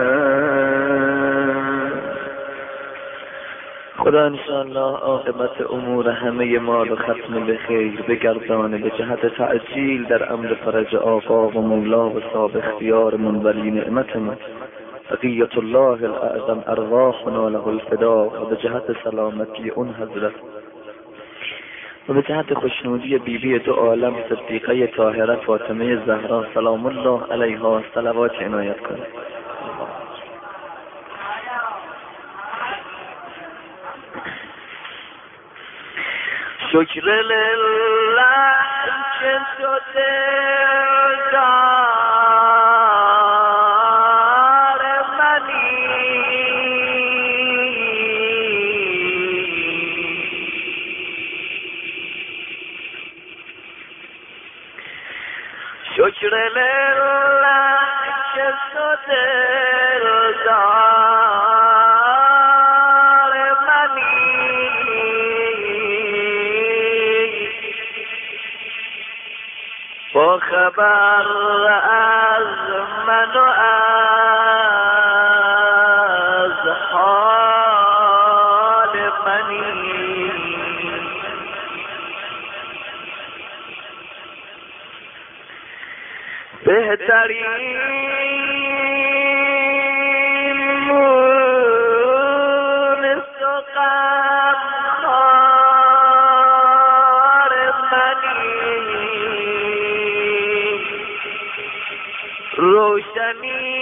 خدا انشاءالله عاقبت امور همه ما رو ختم به خیر بگردانه به جهت تعجیل در امر فرج آقا و مولا و صاحب اختیار من ولی نعمتمون بقیت الله الاعظم ارواحنا له الفدا و به جهت سلامتی اون حضرت و به جهت خوشنودی بیبی دو عالم صدیقه طاهره فاطمه زهرا سلام الله علیها صلوات عنایت کنه. شکر لله که شده دار منی شکر لله که شده دار منی با خبر از من و از حال منی بهترین مونس و غمخوار منی روشنی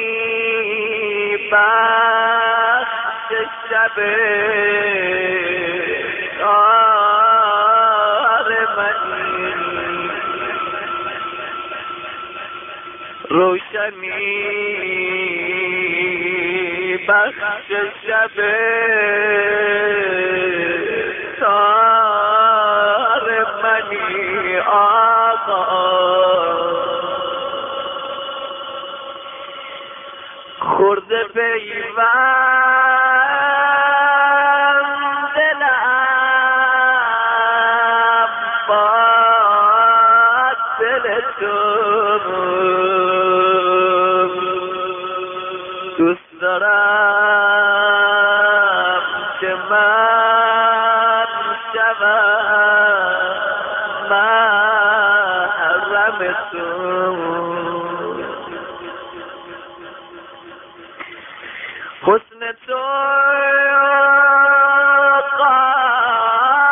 بخش شب کار منی روشنی بخش شب کار منی آقا خورده پیوند دلم با دل تو دوست دارم که من شوم محرم تو حسن تو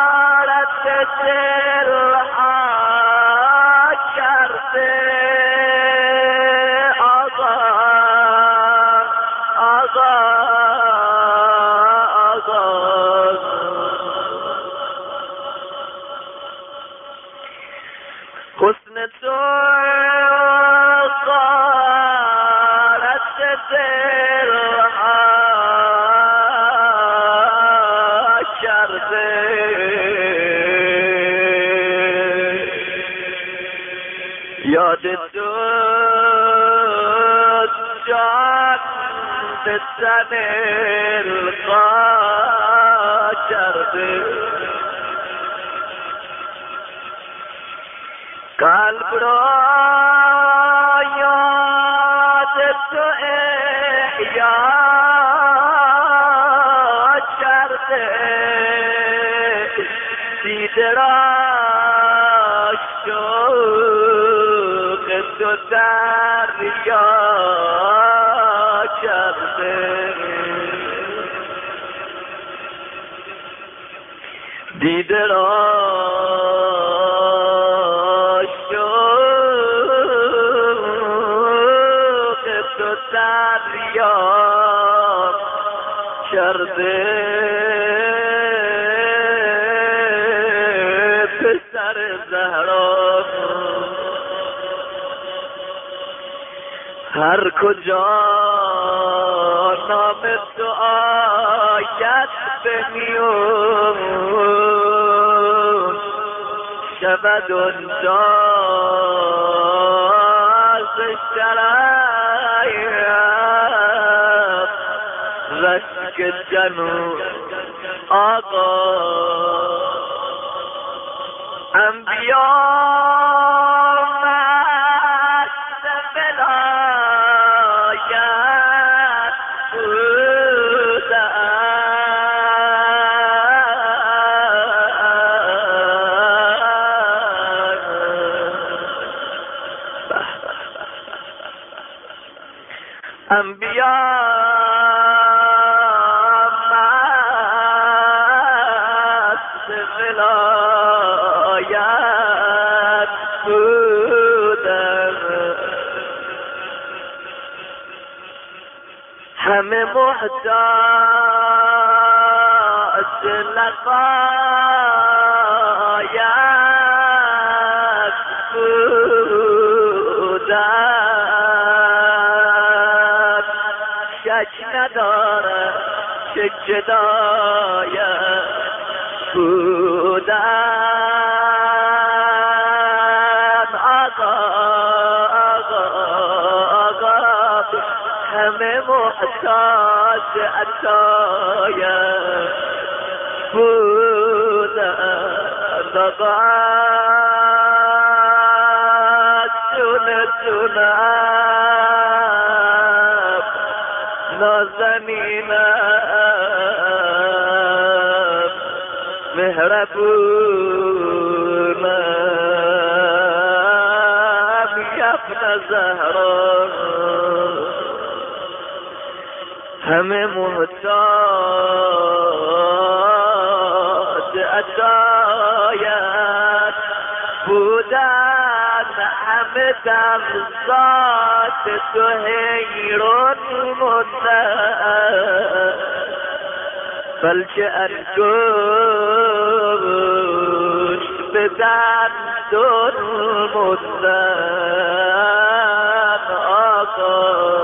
غارت دلها کرده حسن تو غارت دل ها کرده یاد تو جان به تن القا کرده قلب را یاد تو احیا کرده دیده را شوق تو دریا کرده دیده را دریا کرده پسر زهرا هر کجا نام تو آید به میون شود اونجا ز رشک جنو آقا انبیا مست ولایت بودن انبیا همه محتاج لقایت بودن شک ندارد که جدایت بودن آقا همه محتاج عطایت بودن آقا جونم نازنینم مهربونم یبن زهرا همه محتاج عطایت بودن همه در ذات تو حیران موندن بلکه انگشت به دندان موندن آقا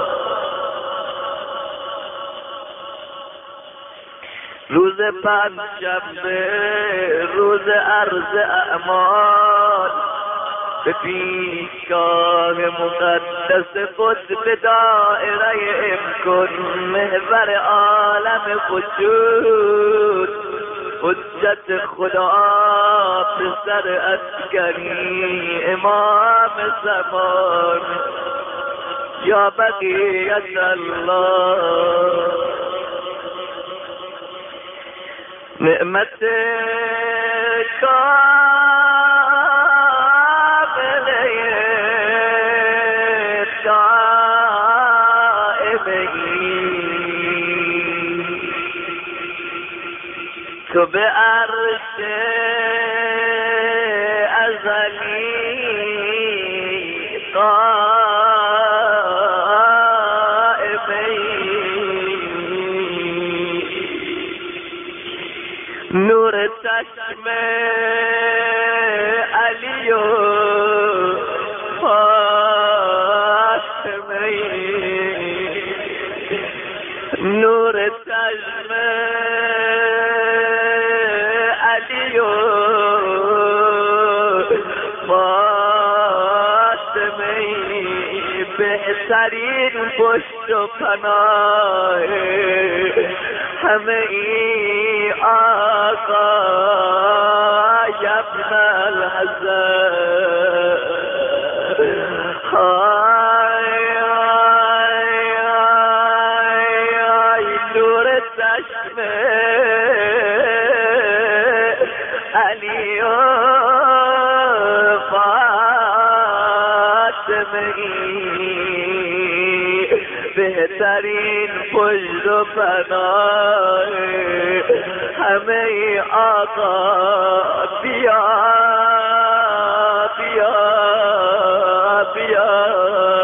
روز پنجشنبه روز عرض اعمال به پیشگاه مقدس خود به دائره امکان محور عالم وجود حجت خدا پسر عسکری امام زمان یا بقیت الله نعمت کامله تو به عرش ازلی نور چشم علی و بهترین پشت و پناه همه ای آقا ابن الحسن نور چشم علی و فاطمه بهترین پشت و پناه همه ای آقا بیا بیا بیا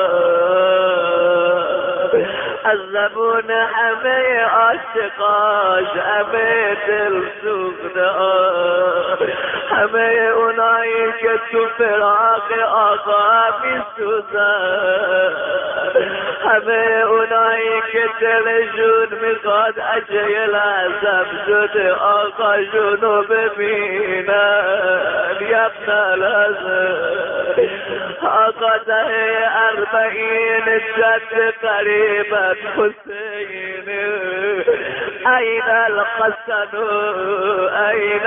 از زبون همه عاشقاش همه دل سوخته همه اونایی که تو فراق آقا می سوزن همه اونایی که دلشون میخواد اجه لحظم شده آقا شونو ببینن یبن الحسن آقا ده 40 جد قریبت حسین این الحسن این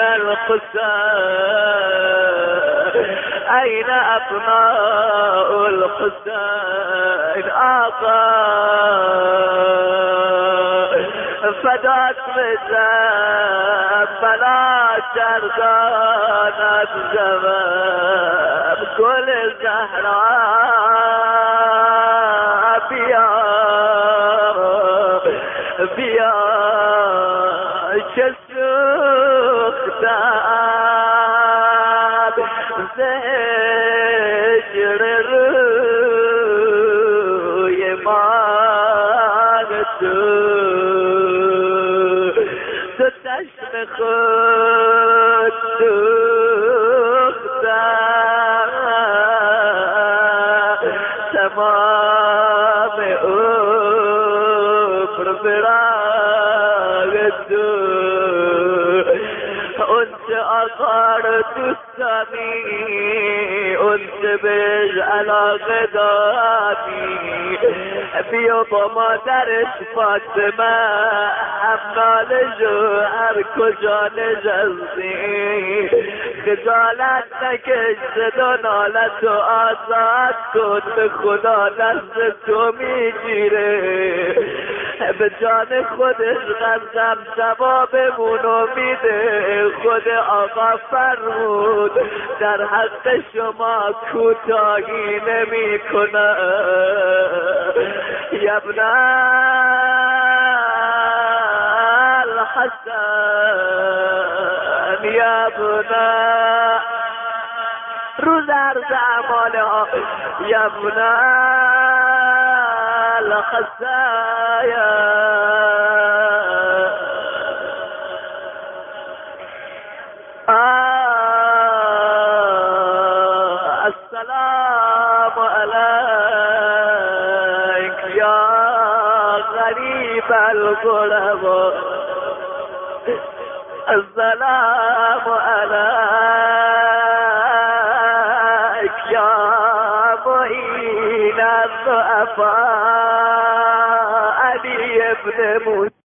الحسین این ابناء الحسین آقا فدات بزن بلا چردانت زمم گل زهرا بیا بیا چه سوختم زجر روی مار تو چشم خود سوختم تمام عمر برای تو اون چه آقا رو دوست داری اون چه بهش علاقه داری بیا با مادرش فاطمه همنالشو هر کجا نشستی خجالت نکش صدا نالتو آزاد کن به خدا دست تو میگیره به جان خودش قسم ثوابمونو میده خود آقا فرمود در حق شما کوتاهی نمی کنه ابن الحسن ابن روز عرض اعماله ها ابن الحسن السلام عليك يا غريب الغرباء السلام عليك يا معين الضعفاء علي بن موسى